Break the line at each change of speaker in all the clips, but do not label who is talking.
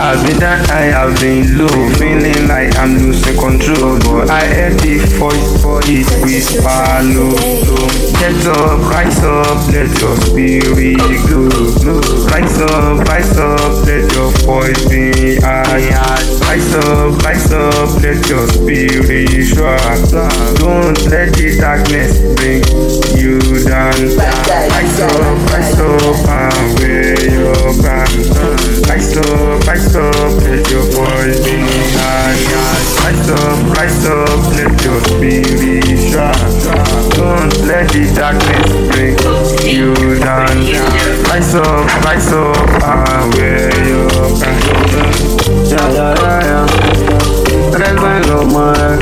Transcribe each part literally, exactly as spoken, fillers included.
I've been down, I have been low, feeling like I'm losing control. But I heard the voice, voice whisper low. Get up, rise up, let your spirit glow. Rise up, rise up, let your voice be high. Rise up, rise up, let your spirit shine. Don't let the darkness bring you down. Rise up, rise up, and wear your crown. Rise up, rise up, let your voice be high. Rise up, rise up, let your spirit shine. Don't let the darkness bring you down. Rise up, rise up, and wear your crown. Yeah, yeah, yeah, yeah. Red wine love my,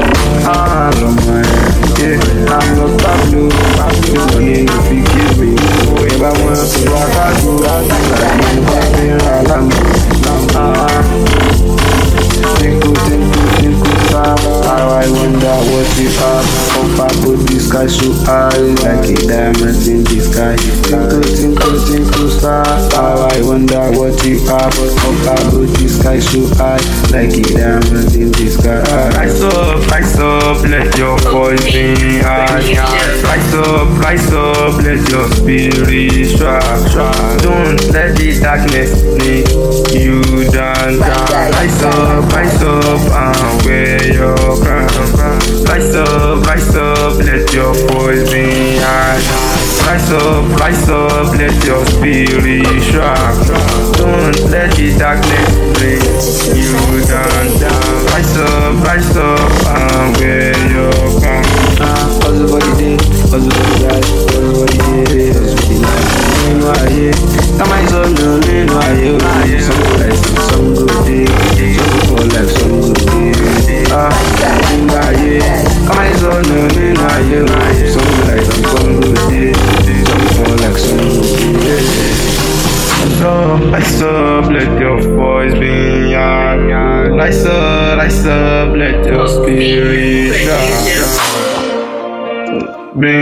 I love my. Yeah, I'm not Pablo, Pablo. Money no fit give me. Oh, if I want to rock, I do, I do. Like me, I love me. Ah, tinku, tinku, tinku, star. How I wonder what you are. Up above the sky so high, like a diamond in the sky. Tinku, tinku, tinku, star. How I wonder what you are. Up above the sky so high, like a diamond in the sky. Rise up, rise up, let your voice be high. Rise up, rise up, let your spirit shine. Don't let the darkness make you down. Rise up, rise up, and wear your crown. Rise up, rise up, let your voice be high. Rise up, rise up, let your spirit shine. Don't let the darkness bring you down. Rise up, rise up, and wear your crown. Hustle for the day, hustle for the guys, hustle for the day, hustle for the night. Nínú ayé, ká máa sọnù nínú ayé. Some like some good day, some fall like some good day. Ah, nínú ayé, ká máa sọnù nínú ayé. Some like some good day, some fall like some good day. Rise up, rise up, let your voice be heard. Rise up, rise up, let your spirit shine. Bring